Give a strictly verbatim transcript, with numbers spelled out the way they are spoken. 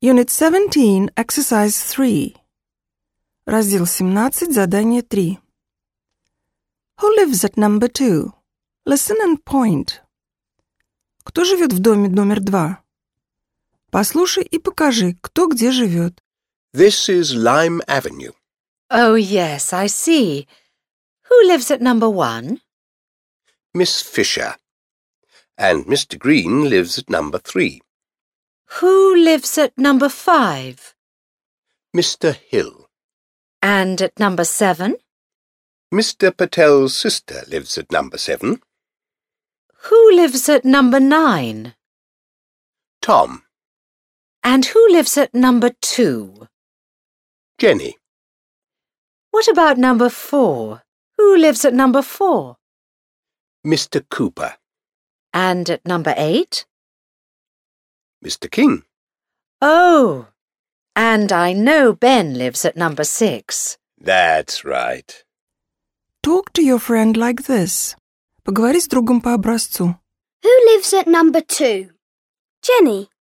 Unit seventeen, Exercise three. Раздел семнадцать, задание три. Who lives at number two? Listen and point. Кто живет в доме номер два? Послушай и покажи, кто где живет. This is Lime Avenue. Oh, yes, I see. Who lives at number one? Miss Fisher. And Mister Green lives at number three. Who lives at number five? Mister Hill. And at number seven? Mister Patel's sister lives at number seven. Who lives at number nine? Tom. And who lives at number two? Jenny. What about number four? Who lives at number four? Mister Cooper. And at number eight? Mister King. Oh, and I know Ben lives at number six. That's right. Talk to your friend like this. Поговори с другом по образцу. Who lives at number two? Jenny.